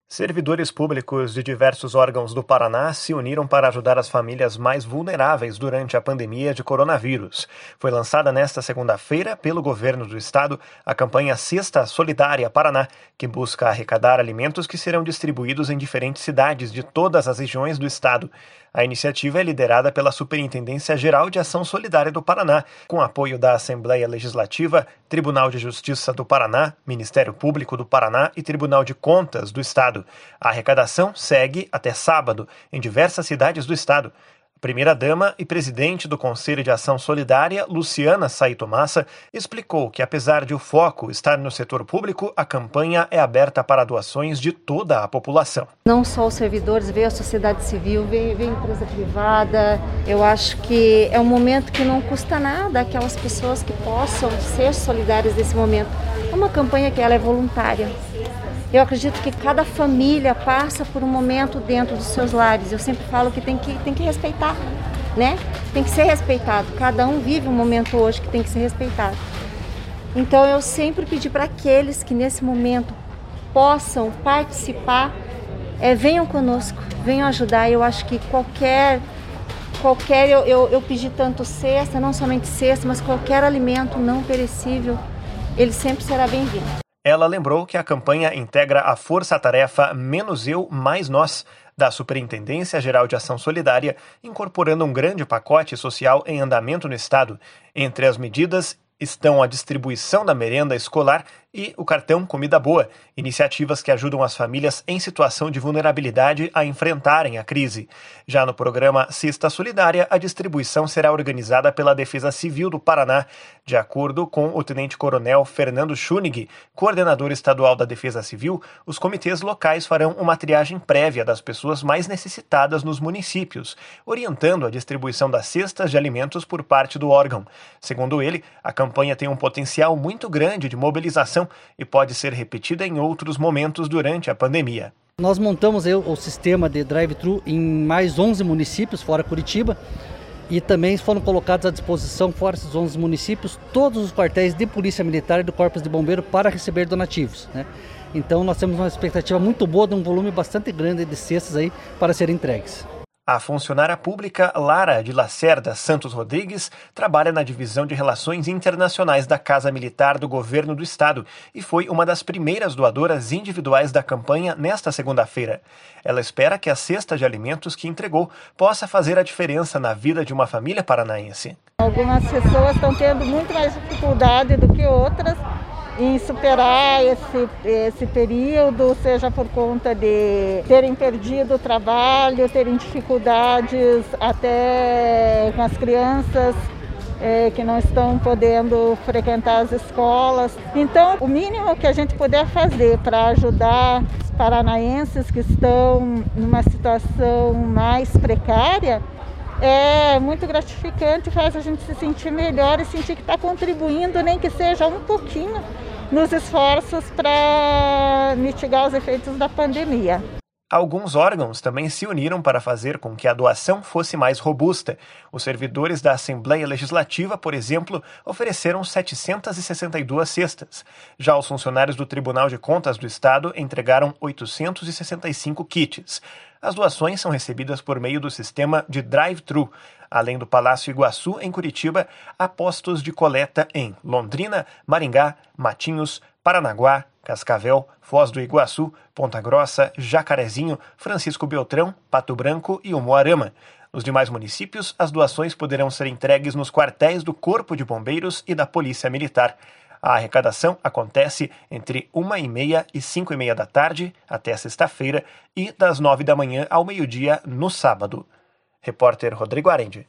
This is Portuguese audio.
Servidores públicos de diversos órgãos do Paraná se uniram para ajudar as famílias mais vulneráveis durante a pandemia de coronavírus. Foi lançada nesta segunda-feira pelo governo do estado a campanha Cesta Solidária Paraná, que busca arrecadar alimentos que serão distribuídos em diferentes cidades de todas as regiões do estado. A iniciativa é liderada pela Superintendência Geral de Ação Solidária do Paraná, com apoio da Assembleia Legislativa, Tribunal de Justiça do Paraná, Ministério Público do Paraná e Tribunal de Contas do estado. A arrecadação segue até sábado em diversas cidades do estado. A primeira-dama e presidente do Conselho de Ação Solidária, Luciana Saito Massa, explicou que, apesar de o foco estar no setor público, a campanha é aberta para doações de toda a população. Não só os servidores, veio a sociedade civil, veio a empresa privada. Eu acho que é um momento que não custa nada aquelas pessoas que possam ser solidárias nesse momento. É uma campanha que ela é voluntária. Eu acredito que cada família passa por um momento dentro dos seus lares. Eu sempre falo que tem que respeitar, né? Tem que ser respeitado. Cada um vive um momento hoje que tem que ser respeitado. Então eu sempre pedi para aqueles que nesse momento possam participar, venham conosco, venham ajudar. Eu acho que eu pedi tanto cesta, não somente cesta, mas qualquer alimento não perecível, ele sempre será bem-vindo. Ela lembrou que a campanha integra a força-tarefa Menos Eu, Mais Nós, da Superintendência Geral de Ação Solidária, incorporando um grande pacote social em andamento no estado. Entre as medidas estão a distribuição da merenda escolar e o cartão Comida Boa, iniciativas que ajudam as famílias em situação de vulnerabilidade a enfrentarem a crise. Já no programa Cesta Solidária, a distribuição será organizada pela Defesa Civil do Paraná. De acordo com o tenente-coronel Fernando Schunig, coordenador estadual da Defesa Civil, os comitês locais farão uma triagem prévia das pessoas mais necessitadas nos municípios, orientando a distribuição das cestas de alimentos por parte do órgão. Segundo ele, a campanha tem um potencial muito grande de mobilização e pode ser repetida em outros momentos durante a pandemia. Nós montamos o sistema de drive-thru em mais 11 municípios fora Curitiba e também foram colocados à disposição, fora esses 11 municípios, todos os quartéis de polícia militar e do Corpo de Bombeiro para receber donativos, né? Então nós temos uma expectativa muito boa de um volume bastante grande de cestas aí para serem entregues. A funcionária pública Lara de Lacerda Santos Rodrigues trabalha na Divisão de Relações Internacionais da Casa Militar do Governo do Estado e foi uma das primeiras doadoras individuais da campanha nesta segunda-feira. Ela espera que a cesta de alimentos que entregou possa fazer a diferença na vida de uma família paranaense. Algumas pessoas estão tendo muito mais dificuldade do que outras em superar esse período, seja por conta de terem perdido o trabalho, terem dificuldades até com as crianças que não estão podendo frequentar as escolas. Então, o mínimo que a gente puder fazer para ajudar os paranaenses que estão numa situação mais precária é muito gratificante, faz a gente se sentir melhor e sentir que está contribuindo, nem que seja um pouquinho, nos esforços para mitigar os efeitos da pandemia. Alguns órgãos também se uniram para fazer com que a doação fosse mais robusta. Os servidores da Assembleia Legislativa, por exemplo, ofereceram 762 cestas. Já os funcionários do Tribunal de Contas do Estado entregaram 865 kits. As doações são recebidas por meio do sistema de drive-thru. Além do Palácio Iguaçu, em Curitiba, há postos de coleta em Londrina, Maringá, Matinhos, Paranaguá, Cascavel, Foz do Iguaçu, Ponta Grossa, Jacarezinho, Francisco Beltrão, Pato Branco e Umuarama. Nos demais municípios, as doações poderão ser entregues nos quartéis do Corpo de Bombeiros e da Polícia Militar. A arrecadação acontece entre 1h30 e 5h30 da tarde, até sexta-feira, e das 9 da manhã ao meio-dia no sábado. Repórter Rodrigo Arendi.